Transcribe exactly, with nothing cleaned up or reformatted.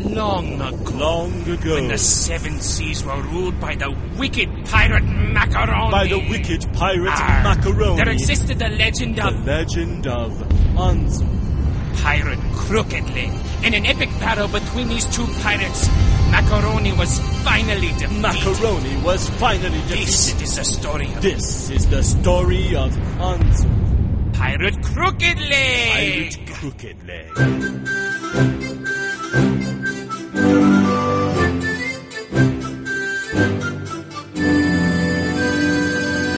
long ago. Long ago. When the seven seas were ruled by the wicked pirate Macaroni. By the wicked pirate Arr, Macaroni. There existed the legend The of... legend of Anzu. Pirate Crooked Leg. In an epic battle between these two pirates, Macaroni was finally defeated. Macaroni was finally defeated. This is the story of... This is the story of Anzu. Pirate Crooked Leg. Pirate Crooked Leg.